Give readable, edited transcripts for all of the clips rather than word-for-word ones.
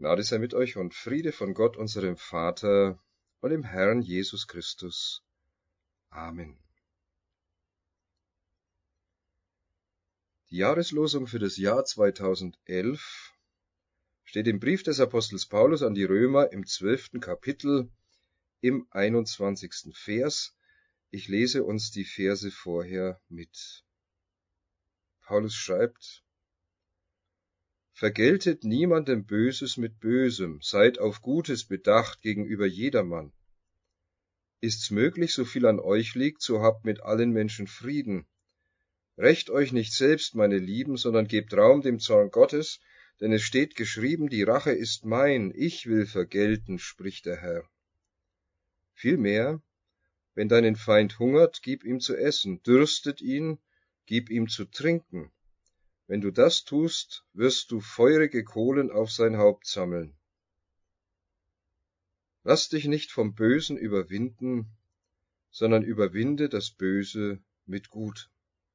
Gnade sei mit euch und Friede von Gott, unserem Vater und dem Herrn Jesus Christus. Amen. Die Jahreslosung für das Jahr 2011 steht im Brief des Apostels Paulus an die Römer im 12. Kapitel im 21. Vers. Ich lese uns die Verse vorher mit. Paulus schreibt: Vergeltet niemandem Böses mit Bösem, seid auf Gutes bedacht gegenüber jedermann. Ist's möglich, so viel an euch liegt, so habt mit allen Menschen Frieden. Rächt euch nicht selbst, meine Lieben, sondern gebt Raum dem Zorn Gottes, denn es steht geschrieben, die Rache ist mein, ich will vergelten, spricht der Herr. Vielmehr, wenn deinen Feind hungert, gib ihm zu essen, dürstet ihn, gib ihm zu trinken. Wenn du das tust, wirst du feurige Kohlen auf sein Haupt sammeln. Lass dich nicht vom Bösen überwinden, sondern überwinde das Böse mit Gut.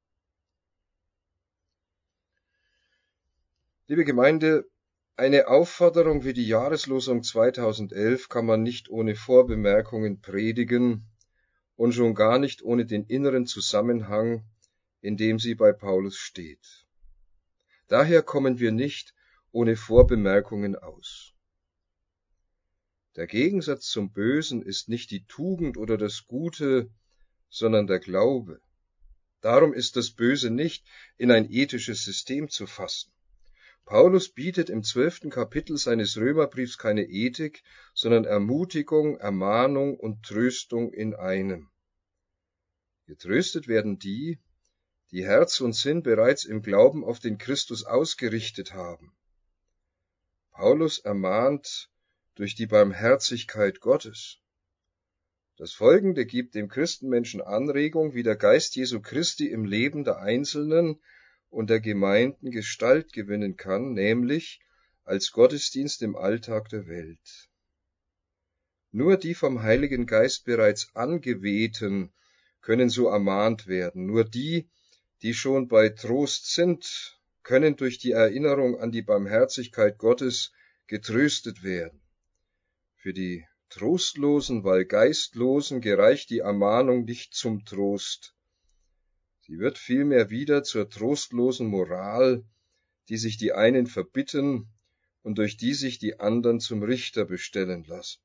Liebe Gemeinde, eine Aufforderung wie die Jahreslosung 2011 kann man nicht ohne Vorbemerkungen predigen und schon gar nicht ohne den inneren Zusammenhang, in dem sie bei Paulus steht. Daher kommen wir nicht ohne Vorbemerkungen aus. Der Gegensatz zum Bösen ist nicht die Tugend oder das Gute, sondern der Glaube. Darum ist das Böse nicht in ein ethisches System zu fassen. Paulus bietet im 12. Kapitel seines Römerbriefs keine Ethik, sondern Ermutigung, Ermahnung und Tröstung in einem. Getröstet werden die, die Herz und Sinn bereits im Glauben auf den Christus ausgerichtet haben. Paulus ermahnt durch die Barmherzigkeit Gottes. Das Folgende gibt dem Christenmenschen Anregung, wie der Geist Jesu Christi im Leben der Einzelnen und der Gemeinden Gestalt gewinnen kann, nämlich als Gottesdienst im Alltag der Welt. Nur die vom Heiligen Geist bereits Angewehten können so ermahnt werden, nur die schon bei Trost sind, können durch die Erinnerung an die Barmherzigkeit Gottes getröstet werden. Für die Trostlosen, weil Geistlosen, gereicht die Ermahnung nicht zum Trost. Sie wird vielmehr wieder zur trostlosen Moral, die sich die einen verbitten und durch die sich die anderen zum Richter bestellen lassen.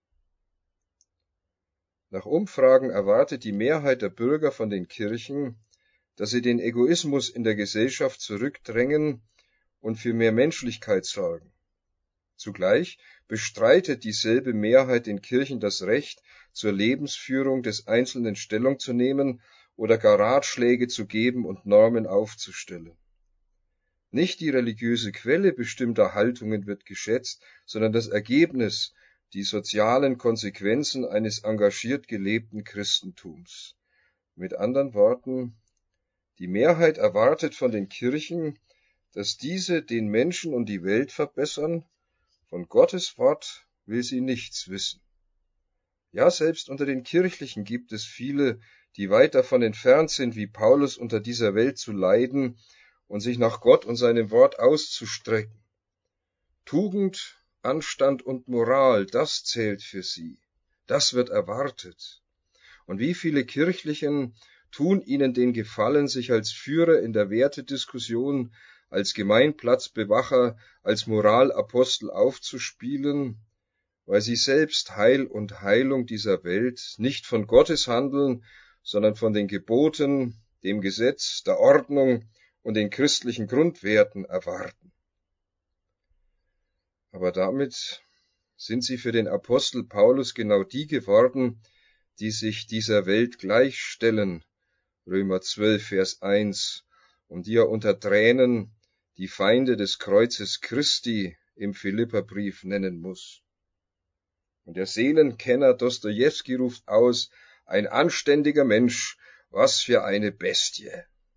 Nach Umfragen erwartet die Mehrheit der Bürger von den Kirchen, dass sie den Egoismus in der Gesellschaft zurückdrängen und für mehr Menschlichkeit sorgen. Zugleich bestreitet dieselbe Mehrheit den Kirchen das Recht, zur Lebensführung des Einzelnen Stellung zu nehmen oder gar Ratschläge zu geben und Normen aufzustellen. Nicht die religiöse Quelle bestimmter Haltungen wird geschätzt, sondern das Ergebnis, die sozialen Konsequenzen eines engagiert gelebten Christentums. Mit anderen Worten, die Mehrheit erwartet von den Kirchen, dass diese den Menschen und die Welt verbessern. Von Gottes Wort will sie nichts wissen. Ja, selbst unter den Kirchlichen gibt es viele, die weit davon entfernt sind, wie Paulus unter dieser Welt zu leiden und sich nach Gott und seinem Wort auszustrecken. Tugend, Anstand und Moral, das zählt für sie. Das wird erwartet. Und wie viele Kirchlichen tun ihnen den Gefallen, sich als Führer in der Wertediskussion, als Gemeinplatzbewacher, als Moralapostel aufzuspielen, weil sie selbst Heil und Heilung dieser Welt nicht von Gottes Handeln, sondern von den Geboten, dem Gesetz, der Ordnung und den christlichen Grundwerten erwarten. Aber damit sind sie für den Apostel Paulus genau die geworden, die sich dieser Welt gleichstellen, Römer 12, Vers 1, und die er unter Tränen die Feinde des Kreuzes Christi im Philipperbrief nennen muss. Und der Seelenkenner Dostojewski ruft aus, ein anständiger Mensch, was für eine Bestie.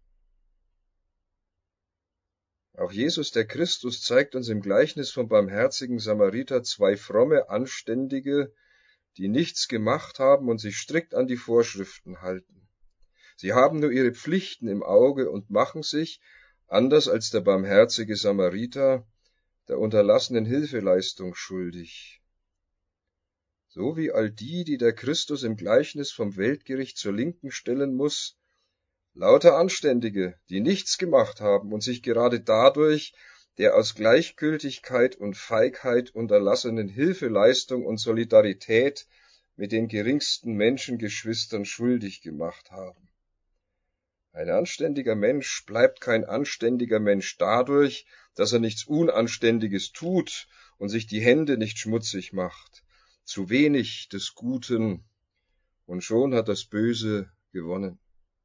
Auch Jesus der Christus zeigt uns im Gleichnis vom barmherzigen Samariter zwei fromme Anständige, die nichts gemacht haben und sich strikt an die Vorschriften halten. Sie haben nur ihre Pflichten im Auge und machen sich, anders als der barmherzige Samariter, der unterlassenen Hilfeleistung schuldig. So wie all die, die der Christus im Gleichnis vom Weltgericht zur Linken stellen muss, lauter Anständige, die nichts gemacht haben und sich gerade dadurch der aus Gleichgültigkeit und Feigheit unterlassenen Hilfeleistung und Solidarität mit den geringsten Menschengeschwistern schuldig gemacht haben. Ein anständiger Mensch bleibt kein anständiger Mensch dadurch, dass er nichts Unanständiges tut und sich die Hände nicht schmutzig macht. Zu wenig des Guten, und schon hat das Böse gewonnen.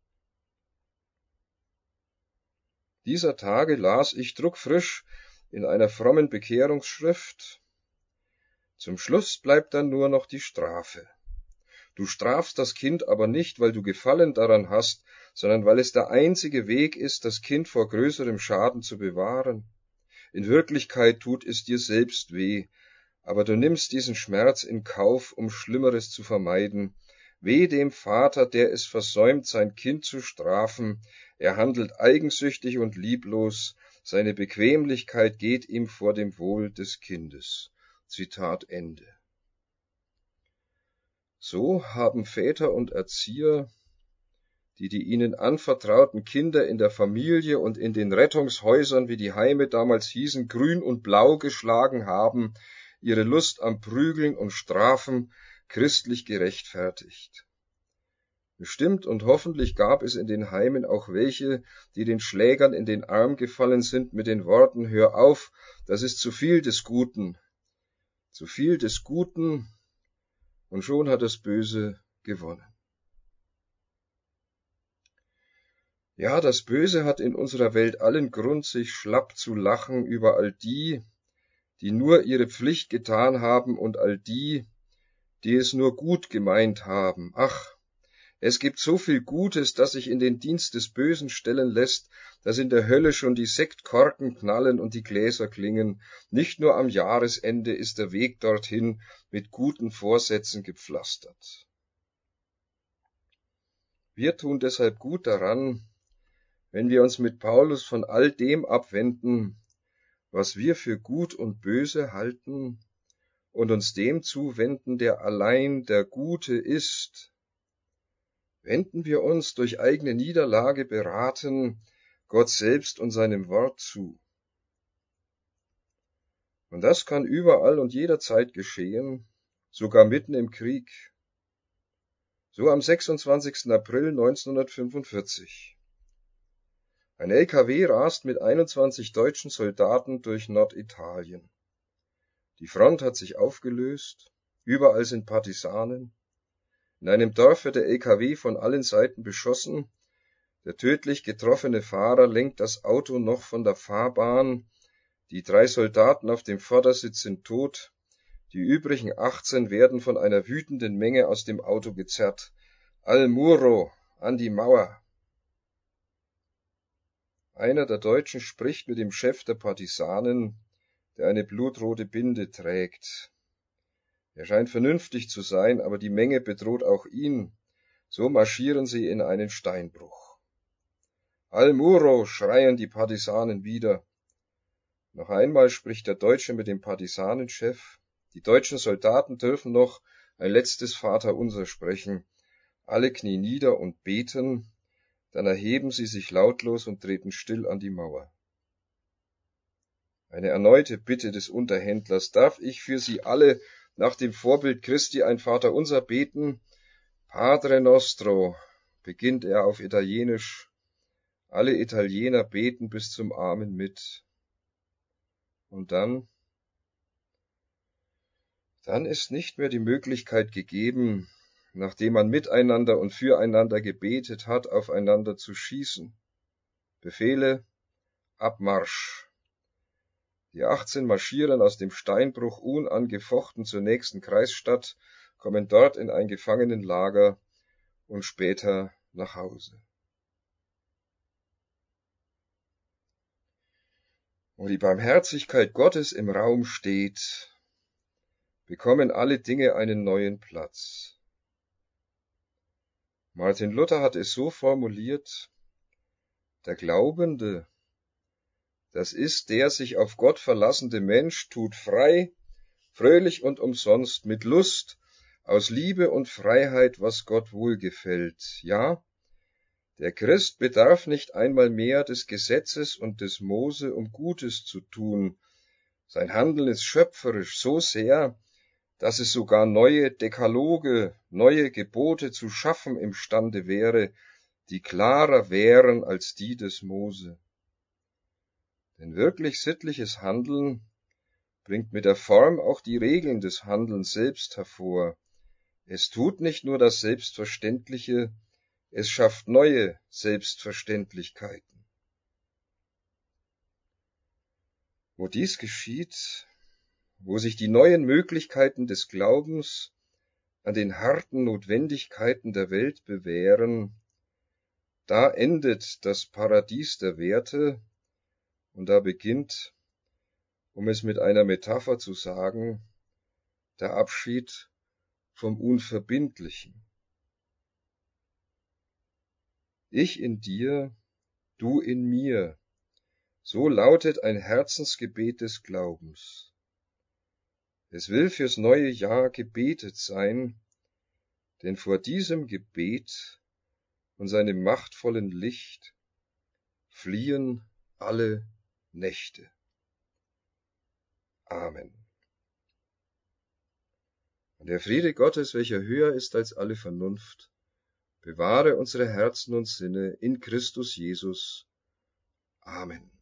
Dieser Tage las ich druckfrisch in einer frommen Bekehrungsschrift: Zum Schluss bleibt dann nur noch die Strafe. Du strafst das Kind aber nicht, weil du Gefallen daran hast, sondern weil es der einzige Weg ist, das Kind vor größerem Schaden zu bewahren. In Wirklichkeit tut es dir selbst weh, aber du nimmst diesen Schmerz in Kauf, um Schlimmeres zu vermeiden. Weh dem Vater, der es versäumt, sein Kind zu strafen. Er handelt eigensüchtig und lieblos. Seine Bequemlichkeit geht ihm vor dem Wohl des Kindes. Zitat Ende. So haben Väter und Erzieher, die ihnen anvertrauten Kinder in der Familie und in den Rettungshäusern, wie die Heime damals hießen, grün und blau geschlagen haben, ihre Lust am Prügeln und Strafen christlich gerechtfertigt. Bestimmt und hoffentlich gab es in den Heimen auch welche, die den Schlägern in den Arm gefallen sind mit den Worten: Hör auf, das ist zu viel des Guten. Zu viel des Guten, und schon hat das Böse gewonnen. Ja, das Böse hat in unserer Welt allen Grund, sich schlapp zu lachen über all die, die nur ihre Pflicht getan haben, und all die, die es nur gut gemeint haben. Ach, es gibt so viel Gutes, das sich in den Dienst des Bösen stellen lässt, dass in der Hölle schon die Sektkorken knallen und die Gläser klingen. Nicht nur am Jahresende ist der Weg dorthin mit guten Vorsätzen gepflastert. Wir tun deshalb gut daran, wenn wir uns mit Paulus von all dem abwenden, was wir für gut und böse halten, und uns dem zuwenden, der allein der Gute ist. Wenden wir uns durch eigene Niederlage beraten Gott selbst und seinem Wort zu. Und das kann überall und jederzeit geschehen, sogar mitten im Krieg. So am 26. April 1945. Ein LKW rast mit 21 deutschen Soldaten durch Norditalien. Die Front hat sich aufgelöst, überall sind Partisanen. In einem Dorf wird der LKW von allen Seiten beschossen. Der tödlich getroffene Fahrer lenkt das Auto noch von der Fahrbahn. Die 3 Soldaten auf dem Vordersitz sind tot. Die übrigen 18 werden von einer wütenden Menge aus dem Auto gezerrt. Al Muro, an die Mauer! Einer der Deutschen spricht mit dem Chef der Partisanen, der eine blutrote Binde trägt. Er scheint vernünftig zu sein, aber die Menge bedroht auch ihn. So marschieren sie in einen Steinbruch. Al Muro, schreien die Partisanen wieder. Noch einmal spricht der Deutsche mit dem Partisanenchef. Die deutschen Soldaten dürfen noch ein letztes Vaterunser sprechen. Alle knien nieder und beten. Dann erheben sie sich lautlos und treten still an die Mauer. Eine erneute Bitte des Unterhändlers: Darf ich für Sie alle nach dem Vorbild Christi ein Vaterunser beten? Padre nostro, beginnt er auf Italienisch. Alle Italiener beten bis zum Amen mit. Und dann ist nicht mehr die Möglichkeit gegeben, nachdem man miteinander und füreinander gebetet hat, aufeinander zu schießen. Befehle: Abmarsch! Die 18 marschieren aus dem Steinbruch unangefochten zur nächsten Kreisstadt, kommen dort in ein Gefangenenlager und später nach Hause. Wo die Barmherzigkeit Gottes im Raum steht, bekommen alle Dinge einen neuen Platz. Martin Luther hat es so formuliert: Der Glaubende, Das ist, der sich auf Gott verlassende Mensch tut frei, fröhlich und umsonst, mit Lust, aus Liebe und Freiheit, was Gott wohlgefällt. Ja, der Christ bedarf nicht einmal mehr des Gesetzes und des Mose, um Gutes zu tun. Sein Handeln ist schöpferisch so sehr, dass es sogar neue Dekaloge, neue Gebote zu schaffen imstande wäre, die klarer wären als die des Mose. Denn wirklich sittliches Handeln bringt mit der Form auch die Regeln des Handelns selbst hervor. Es tut nicht nur das Selbstverständliche, es schafft neue Selbstverständlichkeiten. Wo dies geschieht, wo sich die neuen Möglichkeiten des Glaubens an den harten Notwendigkeiten der Welt bewähren, da endet das Paradies der Werte und da beginnt, um es mit einer Metapher zu sagen, der Abschied vom Unverbindlichen. Ich in dir, du in mir, so lautet ein Herzensgebet des Glaubens. Es will fürs neue Jahr gebetet sein, denn vor diesem Gebet und seinem machtvollen Licht fliehen alle Nächte. Amen. Und der Friede Gottes, welcher höher ist als alle Vernunft, bewahre unsere Herzen und Sinne in Christus Jesus. Amen.